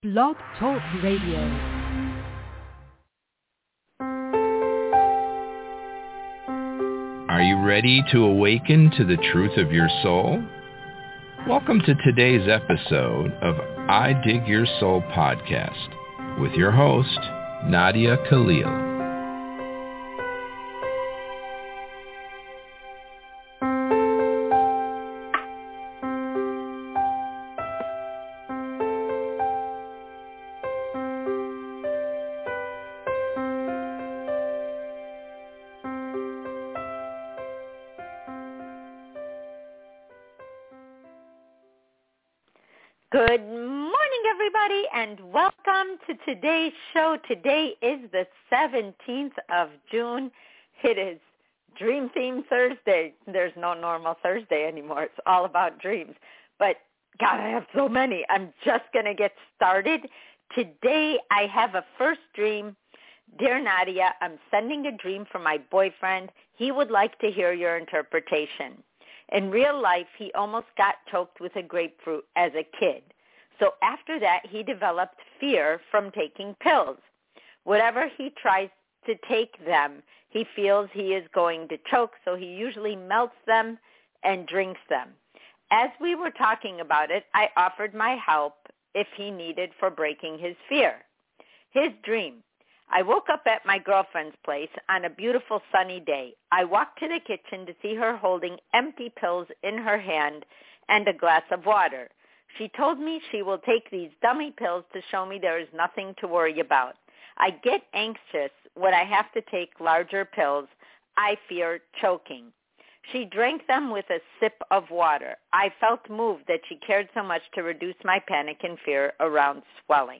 Blog Talk Radio. Are you ready to awaken to the truth of your soul? Welcome to today's episode of I Dig Your Soul podcast with your host, Nadia Khalil. Good morning, everybody, and welcome to today's show. Today is the 17th of June. It is Dream Theme Thursday. There's no normal Thursday anymore. It's all about dreams. But, God, I have so many. I'm just going to get started. Today, I have a first dream. Dear Nadia, I'm sending a dream from my boyfriend. He would like to hear your interpretation. In real life, he almost got choked with a grapefruit as a kid. So after that, he developed fear from taking pills. Whenever he tries to take them, he feels he is going to choke, so he usually melts them and drinks them. As we were talking about it, I offered my help if he needed for breaking his fear. His dream. I woke up at my girlfriend's place on a beautiful sunny day. I walked to the kitchen to see her holding empty pills in her hand and a glass of water. She told me she will take these dummy pills to show me there is nothing to worry about. I get anxious when I have to take larger pills. I fear choking. She drank them with a sip of water. I felt moved that she cared so much to reduce my panic and fear around swallowing.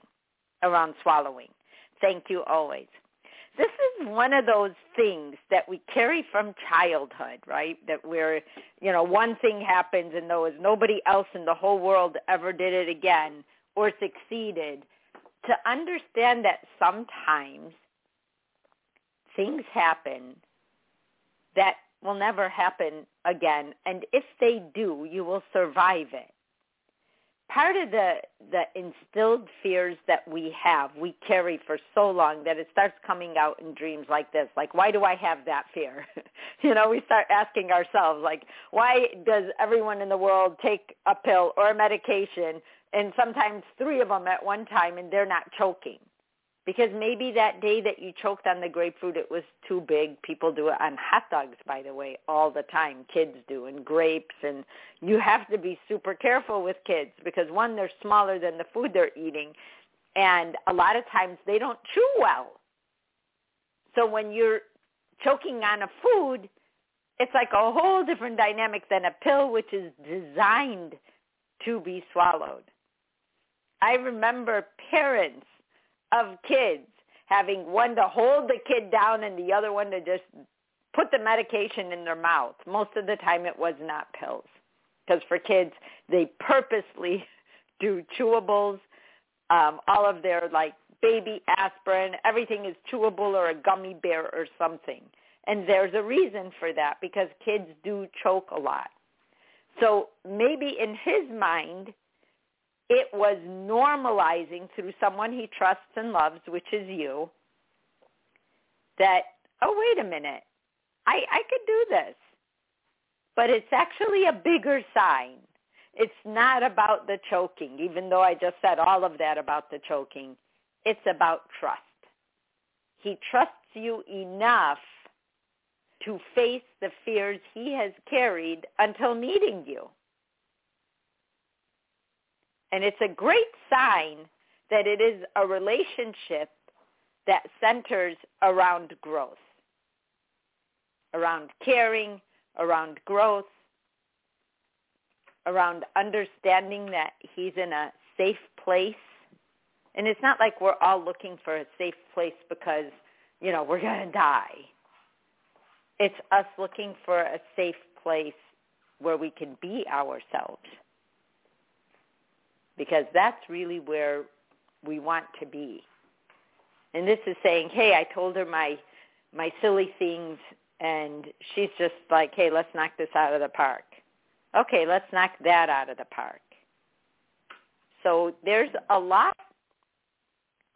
Thank you always. This is one of those things that we carry from childhood, right? That we're, one thing happens and there was nobody else in the whole world ever did it again or succeeded. To understand that sometimes things happen that will never happen again. And if they do, you will survive it. Part of the instilled fears that we have, we carry for so long that it starts coming out in dreams like this. Like, why do I have that fear? We start asking ourselves, like, why does everyone in the world take a pill or a medication and sometimes 3 of them at one time and they're not choking? Because maybe that day that you choked on the grapefruit, it was too big. People do it on hot dogs, by the way, all the time. Kids do, and grapes. And you have to be super careful with kids because, one, they're smaller than the food they're eating. And a lot of times they don't chew well. So when you're choking on a food, it's like a whole different dynamic than a pill, which is designed to be swallowed. I remember parents of kids having one to hold the kid down and the other one to just put the medication in their mouth. Most of the time it was not pills. Because for kids, they purposely do chewables. All of their, baby aspirin, everything is chewable or a gummy bear or something. And there's a reason for that because kids do choke a lot. So maybe in his mind, it was normalizing through someone he trusts and loves, which is you, that, oh, wait a minute, I could do this. But it's actually a bigger sign. It's not about the choking, even though I just said all of that about the choking. It's about trust. He trusts you enough to face the fears he has carried until meeting you. And it's a great sign that it is a relationship that centers around growth, around caring, around growth, around understanding that he's in a safe place. And it's not like we're all looking for a safe place because, we're going to die. It's us looking for a safe place where we can be ourselves. Because that's really where we want to be. And this is saying, hey, I told her my silly things, and she's just like, hey, let's knock this out of the park. Okay, let's knock that out of the park. So there's a lot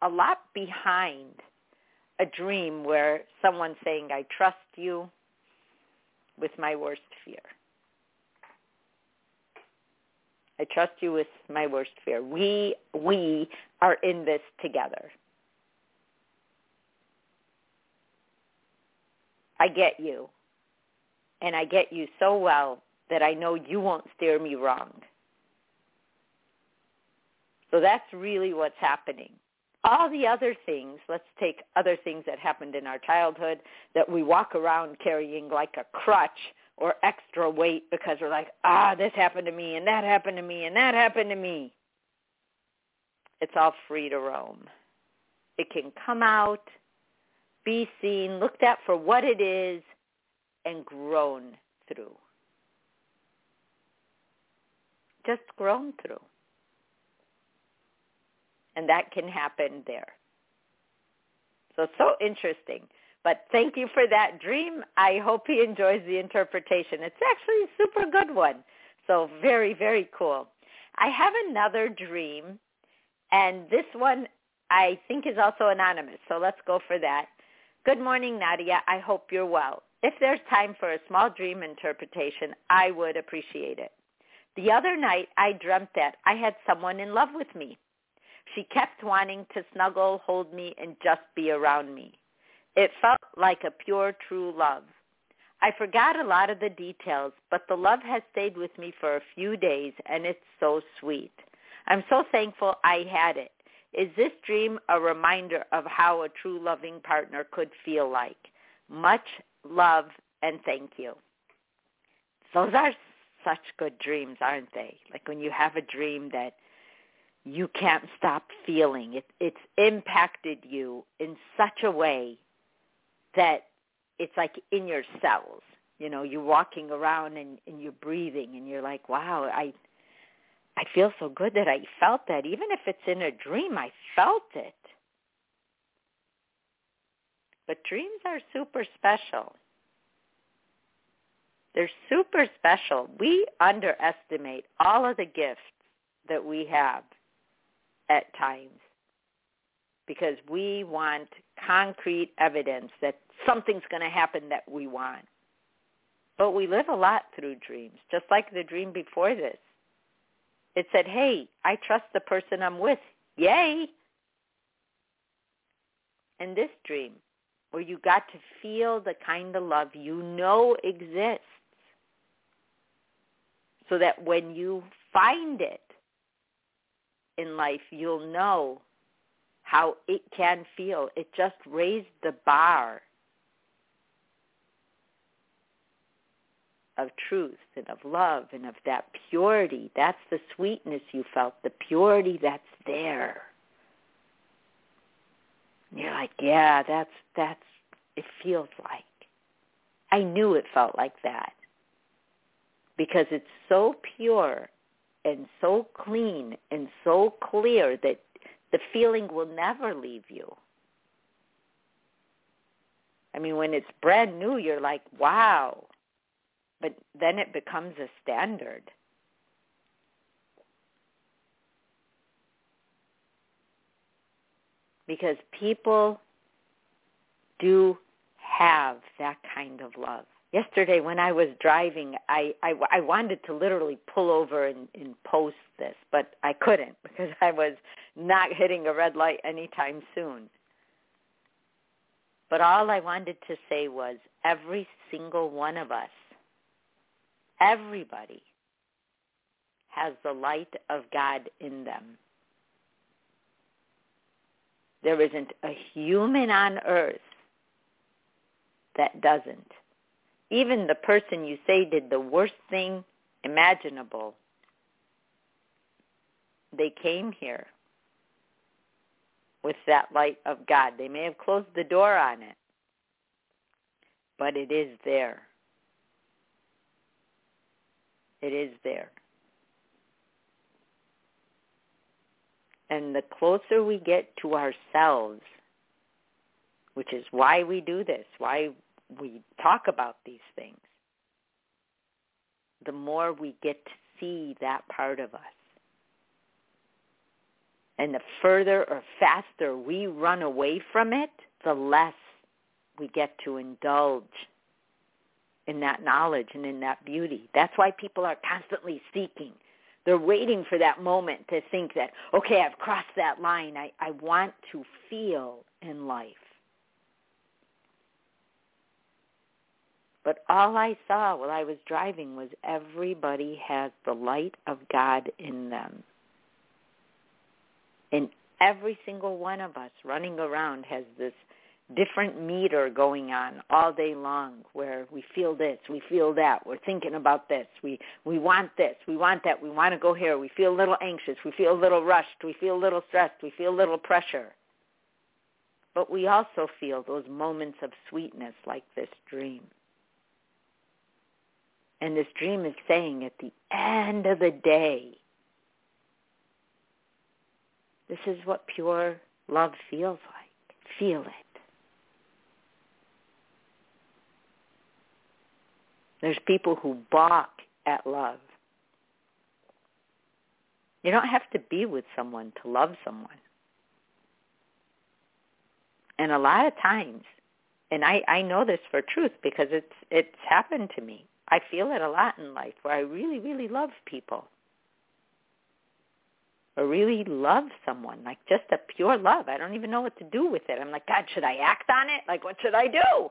a lot behind a dream where someone's saying, I trust you with my worst fear. I trust you with my worst fear. We are in this together. I get you. And I get you so well that I know you won't steer me wrong. So that's really what's happening. All the other things, let's take other things that happened in our childhood that we walk around carrying like a crutch or extra weight because we're like, this happened to me and that happened to me and that happened to me. It's all free to roam. It can come out, be seen, looked at for what it is, and grown through. Just grown through. And that can happen there. So interesting. But thank you for that dream. I hope he enjoys the interpretation. It's actually a super good one. So very, very cool. I have another dream, and this one I think is also anonymous. So let's go for that. Good morning, Nadia. I hope you're well. If there's time for a small dream interpretation, I would appreciate it. The other night, I dreamt that I had someone in love with me. She kept wanting to snuggle, hold me, and just be around me. It felt like a pure, true love. I forgot a lot of the details, but the love has stayed with me for a few days, and it's so sweet. I'm so thankful I had it. Is this dream a reminder of how a true loving partner could feel like? Much love and thank you. Those are such good dreams, aren't they? Like when you have a dream that you can't stop feeling. It's impacted you in such a way that it's like in your cells. You know, you're walking around and you're breathing and you're like, wow, I feel so good that I felt that. Even if it's in a dream, I felt it. But dreams are super special. They're super special. We underestimate all of the gifts that we have at times because we want concrete evidence that something's going to happen that we want. But we live a lot through dreams, just like the dream before this. It said, hey, I trust the person I'm with. Yay! And this dream, where you got to feel the kind of love you know exists, so that when you find it in life, you'll know how it can feel. It just raised the bar of truth and of love and of that purity. That's the sweetness you felt, the purity that's there. And you're like, yeah, that's it feels like. I knew it felt like that because it's so pure and so clean and so clear that the feeling will never leave you. I mean, when it's brand new, you're like, wow. But then it becomes a standard. Because people do have that kind of love. Yesterday when I was driving, I wanted to literally pull over and post this, but I couldn't because I was not hitting a red light anytime soon. But all I wanted to say was every single one of us, everybody has the light of God in them. There isn't a human on earth that doesn't. Even the person you say did the worst thing imaginable, they came here with that light of God. They may have closed the door on it, but it is there. It is there. And the closer we get to ourselves, which is why we do this, why we talk about these things, the more we get to see that part of us. And the further or faster we run away from it, the less we get to indulge in that knowledge and in that beauty. That's why people are constantly seeking. They're waiting for that moment to think that, okay, I've crossed that line. I want to feel in life. But all I saw while I was driving was everybody has the light of God in them. And every single one of us running around has this different meter going on all day long where we feel this, we feel that, we're thinking about this, we want this, we want that, we want to go here, we feel a little anxious, we feel a little rushed, we feel a little stressed, we feel a little pressure. But we also feel those moments of sweetness like this dream. And this dream is saying at the end of the day, this is what pure love feels like. Feel it. There's people who balk at love. You don't have to be with someone to love someone. And a lot of times, and I know this for truth because it's happened to me. I feel it a lot in life where I really, really love people. Or really love someone, like just a pure love. I don't even know what to do with it. I'm like, God, should I act on it? Like, what should I do?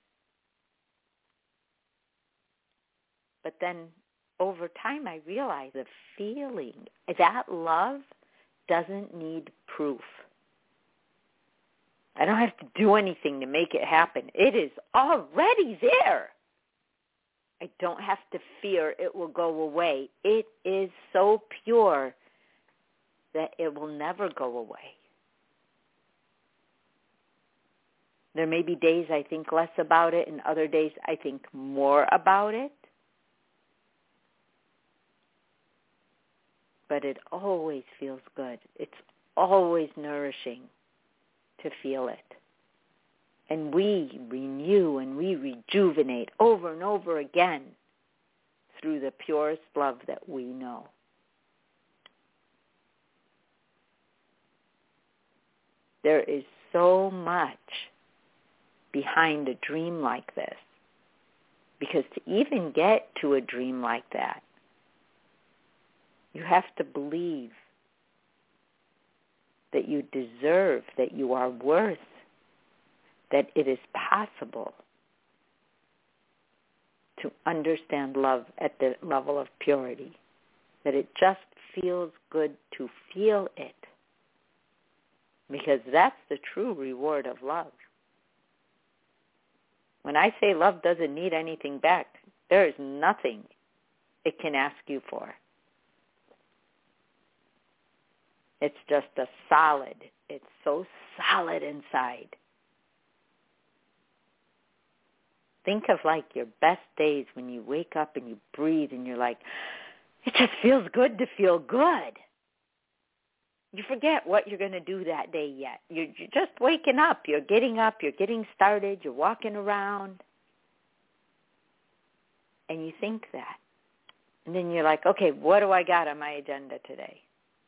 But then over time I realized the feeling, that love doesn't need proof. I don't have to do anything to make it happen. It is already there. I don't have to fear it will go away. It is so pure that it will never go away. There may be days I think less about it and other days I think more about it. But it always feels good. It's always nourishing to feel it. And we renew and we rejuvenate over and over again through the purest love that we know. There is so much behind a dream like this. Because to even get to a dream like that, you have to believe that you deserve, that you are worth, that it is possible to understand love at the level of purity, that it just feels good to feel it, because that's the true reward of love. When I say love doesn't need anything back, there is nothing it can ask you for. It's just a solid. It's so solid inside. Think of like your best days when you wake up and you breathe and you're like, it just feels good to feel good. You forget what you're going to do that day yet. You're just waking up. You're getting started. You're walking around. And you think that. And then you're like, okay, what do I got on my agenda today?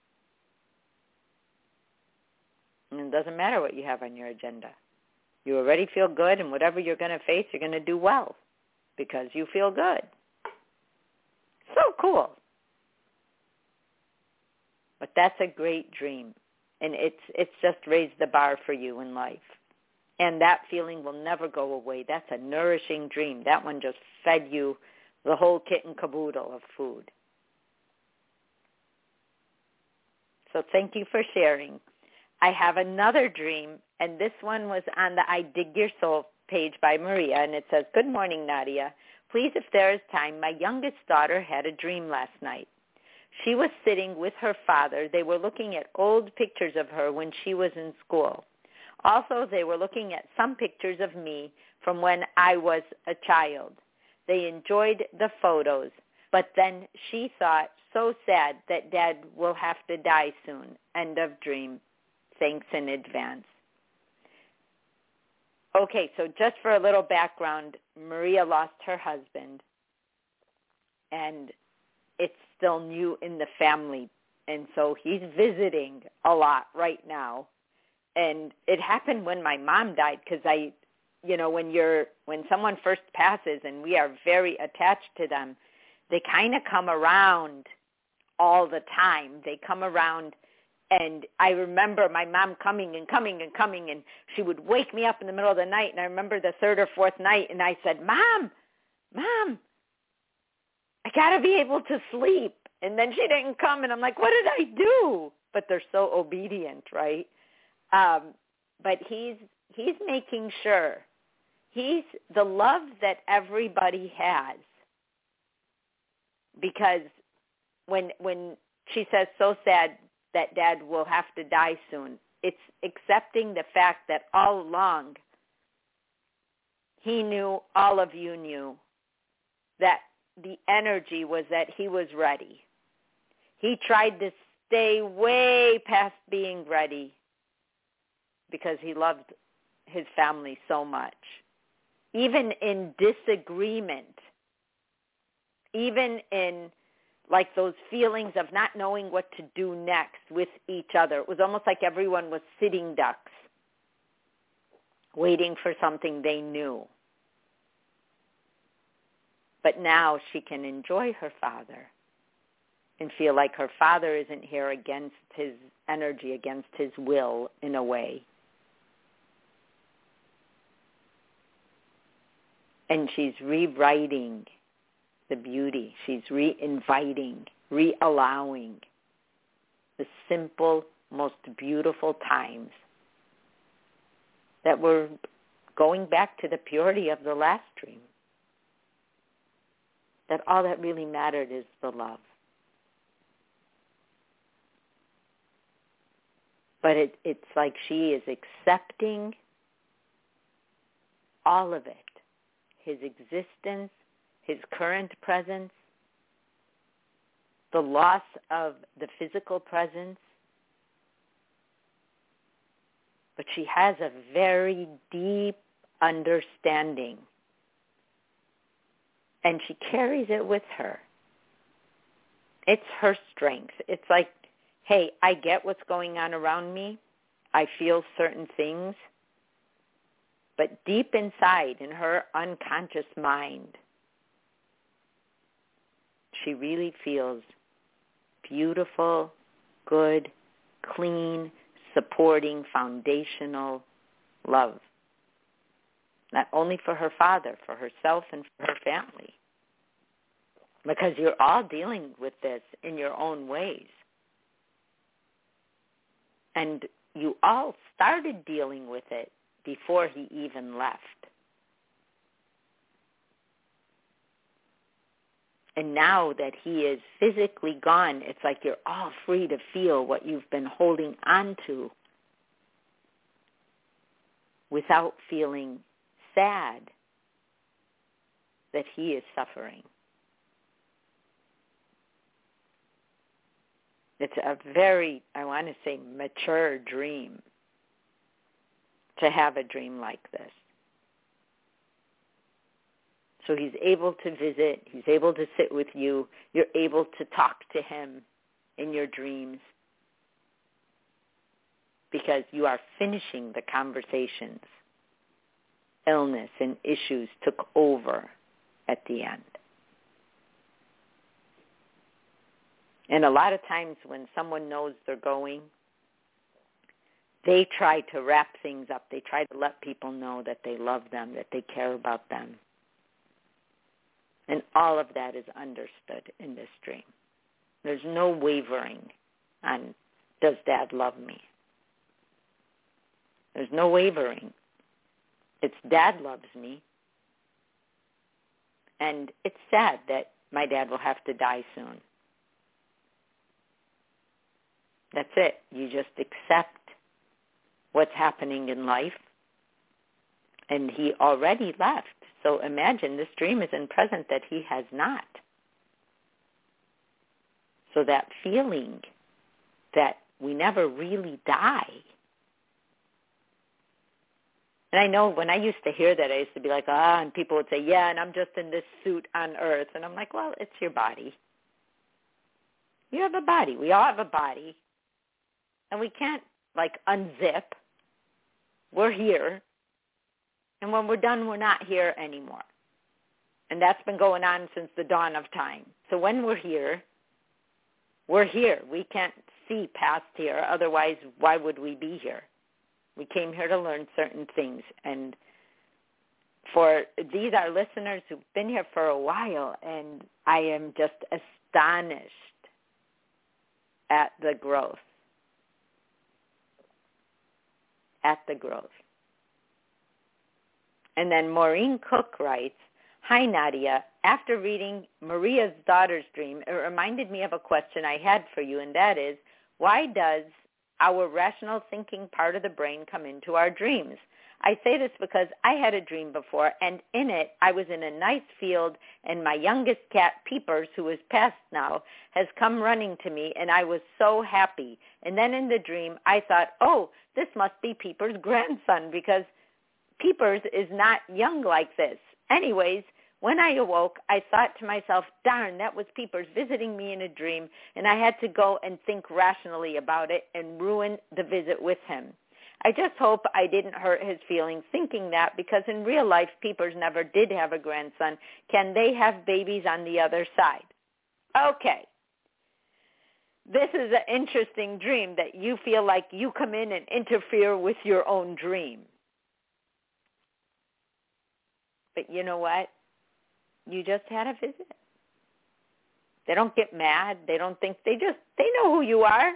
And it doesn't matter what you have on your agenda. You already feel good, and whatever you're going to face, you're going to do well because you feel good. So cool. But that's a great dream, and it's just raised the bar for you in life. And that feeling will never go away. That's a nourishing dream. That one just fed you the whole kit and caboodle of food. So thank you for sharing. I have another dream, and this one was on the I Dig Your Soul page by Maria, and it says, Good morning, Nadia. Please, if there is time, my youngest daughter had a dream last night. She was sitting with her father. They were looking at old pictures of her when she was in school. Also, they were looking at some pictures of me from when I was a child. They enjoyed the photos, but then she thought, so sad that Dad will have to die soon. End of dream. Thanks in advance. Okay, so just for a little background, Maria lost her husband, and it's still new in the family, And so he's visiting a lot right now. And it happened when my mom died because when someone first passes and we are very attached to them, they kind of come around all the time. They come around, and I remember my mom coming, and she would wake me up in the middle of the night, and I remember the third or fourth night, and I said, Mom, I got to be able to sleep. And then she didn't come, and I'm like, what did I do? But they're so obedient, right? But he's making sure. He's the love that everybody has. Because when she says, so sad that Dad will have to die soon, it's accepting the fact that all along he knew, all of you knew, that the energy was that he was ready. He tried to stay way past being ready because he loved his family so much. Even in disagreement, even in like those feelings of not knowing what to do next with each other. It was almost like everyone was sitting ducks, waiting for something they knew. But now she can enjoy her father and feel like her father isn't here against his energy, against his will in a way. And she's rewriting the beauty. She's re-inviting, re-allowing the simple, most beautiful times that were going back to the purity of the last dream. That all that really mattered is the love. But it's like she is accepting all of it. His existence, his current presence, the loss of the physical presence. But she has a very deep understanding. And she carries it with her. It's her strength. It's like, hey, I get what's going on around me. I feel certain things. But deep inside, in her unconscious mind, she really feels beautiful, good, clean, supporting, foundational love. Not only for her father, for herself and for her family. Because you're all dealing with this in your own ways. And you all started dealing with it before he even left. And now that he is physically gone, it's like you're all free to feel what you've been holding on to without feeling sad that he is suffering. It's a very, I want to say, mature dream to have a dream like this. So he's able to visit. He's able to sit with you. You're able to talk to him in your dreams because you are finishing the conversations. Illness and issues took over at the end. And a lot of times when someone knows they're going, they try to wrap things up. They try to let people know that they love them, that they care about them. And all of that is understood in this dream. There's no wavering on, does Dad love me? There's no wavering. It's Dad loves me. And it's sad that my dad will have to die soon. That's it. You just accept what's happening in life. And he already left. So imagine this dream is in present that he has not. So that feeling that we never really die. And I know when I used to hear that, I used to be like, and people would say, yeah, and I'm just in this suit on earth. And I'm like, well, it's your body. You have a body. We all have a body. And we can't, unzip. We're here. And when we're done, we're not here anymore. And that's been going on since the dawn of time. So when we're here, we're here. We can't see past here. Otherwise, why would we be here? We came here to learn certain things. And for these are listeners who've been here for a while, and I am just astonished at the growth. At the growth. And then Maureen Cook writes, "Hi, Nadia. After reading Maria's daughter's dream, it reminded me of a question I had for you, and that is, why does our rational thinking part of the brain come into our dreams? I say this because I had a dream before, and in it, I was in a nice field, and my youngest cat, Peepers, who is passed now, has come running to me, and I was so happy. And then in the dream, I thought, oh, this must be Peepers' grandson, because Peepers is not young like this. Anyways, when I awoke, I thought to myself, darn, that was Peepers visiting me in a dream, and I had to go and think rationally about it and ruin the visit with him. I just hope I didn't hurt his feelings thinking that, because in real life, Peepers never did have a grandson. Can they have babies on the other side?" Okay. This is an interesting dream that you feel like you come in and interfere with your own dream. But you know what? You just had a visit. They don't get mad. They don't think, they know who you are.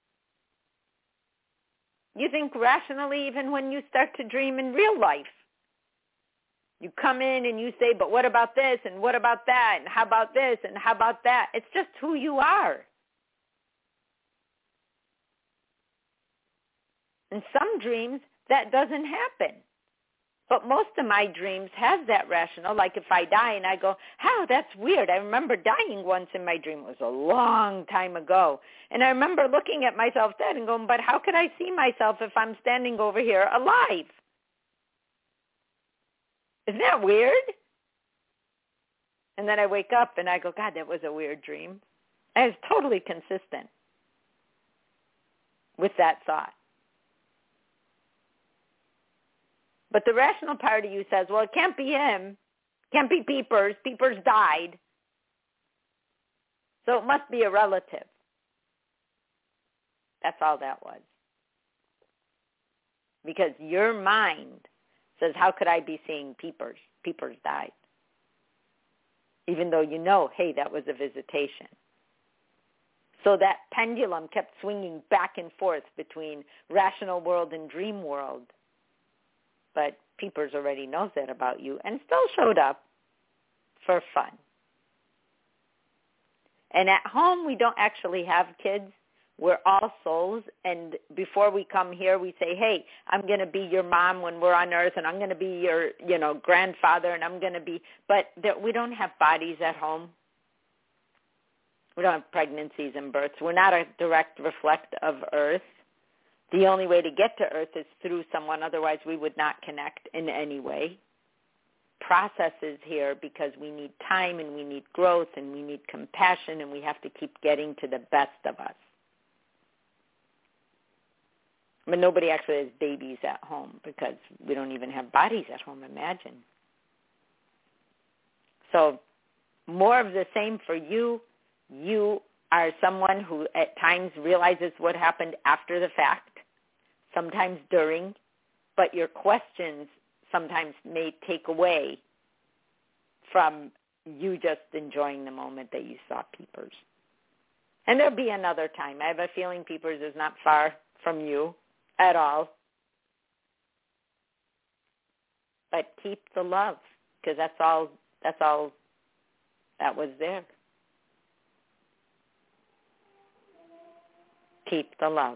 You think rationally even when you start to dream in real life. You come in and you say, but what about this and what about that and how about this and how about that? It's just who you are. In some dreams, that doesn't happen. But most of my dreams have that rational. Like if I die and I go, oh, that's weird. I remember dying once in my dream. It was a long time ago. And I remember looking at myself dead and going, but how could I see myself if I'm standing over here alive? Isn't that weird? And then I wake up and I go, God, that was a weird dream. I was totally consistent with that thought. But the rational part of you says, well, it can't be him. It can't be Peepers. Peepers died. So it must be a relative. That's all that was. Because your mind says, how could I be seeing Peepers? Peepers died. Even though you know, hey, that was a visitation. So that pendulum kept swinging back and forth between rational world and dream world. But Peepers already knows that about you and still showed up for fun. And at home, we don't actually have kids. We're all souls. And before we come here, we say, hey, I'm going to be your mom when we're on earth, and I'm going to be your, grandfather, and I'm going to be, but we don't have bodies at home. We don't have pregnancies and births. We're not a direct reflect of earth. The only way to get to earth is through someone. Otherwise, we would not connect in any way. Process is here because we need time and we need growth and we need compassion, and we have to keep getting to the best of us. But nobody actually has babies at home because we don't even have bodies at home, imagine. So more of the same for you. You are someone who at times realizes what happened after the fact, sometimes during, but your questions sometimes may take away from you just enjoying the moment that you saw Peepers. And there'll be another time. I have a feeling Peepers is not far from you at all. But keep the love, because that's all that was there. Keep the love.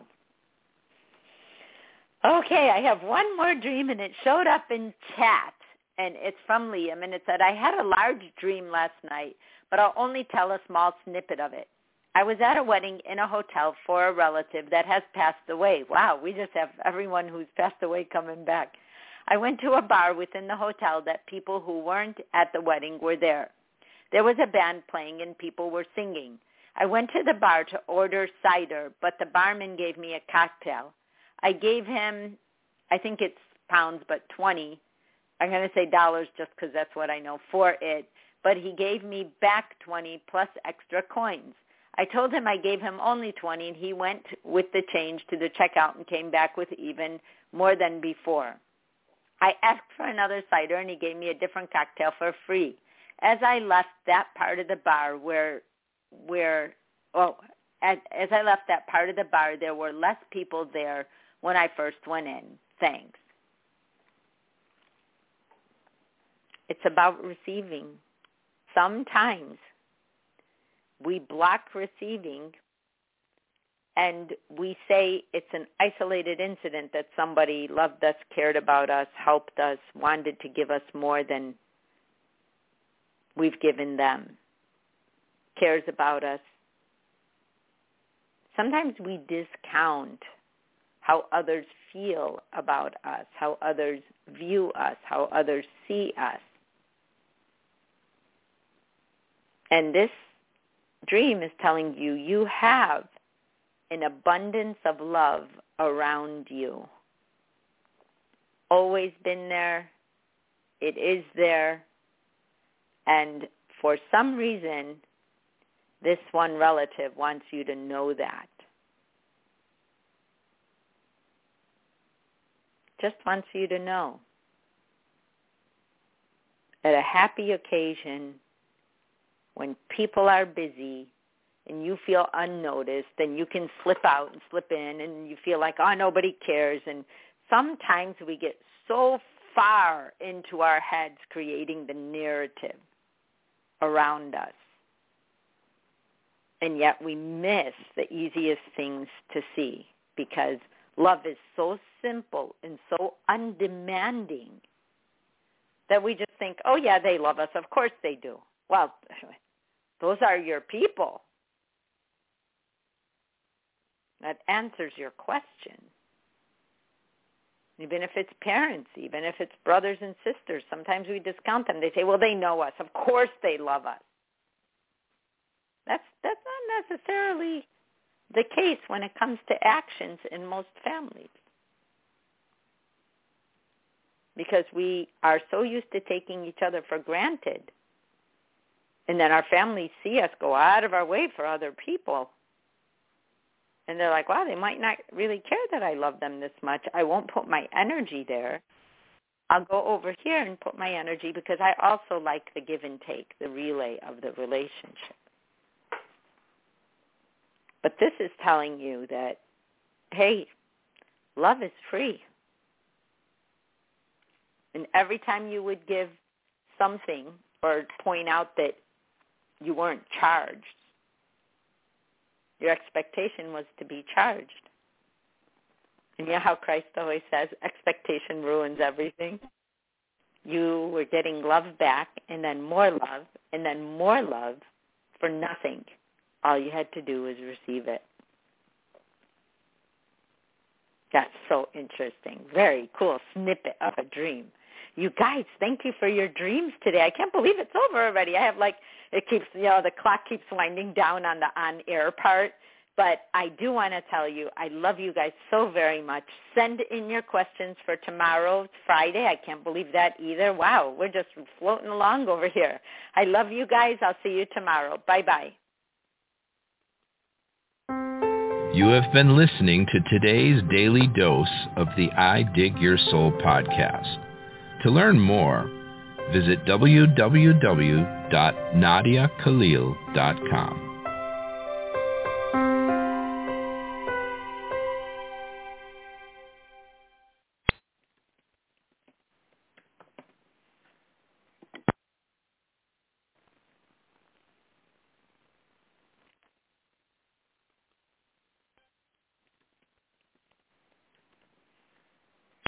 Okay, I have one more dream, and it showed up in chat, and it's from Liam, and it said, I had a large dream last night, but I'll only tell a small snippet of it. I was at a wedding in a hotel for a relative that has passed away. Wow, we just have everyone who's passed away coming back. I went to a bar within the hotel that people who weren't at the wedding were there. There was a band playing and people were singing. I went to the bar to order cider, but the barman gave me a cocktail. I gave him, I think it's pounds, but 20. I'm going to say dollars just because that's what I know for it. But he gave me back 20 plus extra coins. I told him I gave him only 20, and he went with the change to the checkout and came back with even more than before. I asked for another cider, and he gave me a different cocktail for free. As I left that part of the bar as I left that part of the bar, there were less people there when I first went in. Thanks. It's about receiving. Sometimes we block receiving, and we say it's an isolated incident that somebody loved us, cared about us, helped us, wanted to give us more than we've given them, cares about us. Sometimes we discount how others feel about us, how others view us, how others see us. And this dream is telling you, you have an abundance of love around you. Always been there. It is there. And for some reason, this one relative wants you to know that. Just wants you to know. At a happy occasion, when people are busy and you feel unnoticed, then you can slip out and slip in and you feel like, oh, nobody cares. And sometimes we get so far into our heads creating the narrative around us. And yet we miss the easiest things to see because love is so simple and so undemanding that we just think, oh, yeah, they love us. Of course they do. Well, those are your people. That answers your question. Even if it's parents, even if it's brothers and sisters, sometimes we discount them. They say, well, they know us. Of course they love us. That's not necessarily the case when it comes to actions in most families. Because we are so used to taking each other for granted. And then our families see us go out of our way for other people. And they're like, wow, they might not really care that I love them this much. I won't put my energy there. I'll go over here and put my energy because I also like the give and take, the relay of the relationship. But this is telling you that, hey, love is free. And every time you would give something or point out that you weren't charged, your expectation was to be charged. And you know how Christ always says, expectation ruins everything? You were getting love back, and then more love, and then more love for nothing. All you had to do was receive it. That's so interesting. Very cool snippet of a dream. You guys, thank you for your dreams today. I can't believe it's over already. I have it keeps, the clock keeps winding down on the on-air part. But I do want to tell you, I love you guys so very much. Send in your questions for tomorrow, Friday. I can't believe that either. Wow, we're just floating along over here. I love you guys. I'll see you tomorrow. Bye-bye. You have been listening to today's daily dose of the I Dig Your Soul podcast. To learn more, visit www.nadiakhalil.com.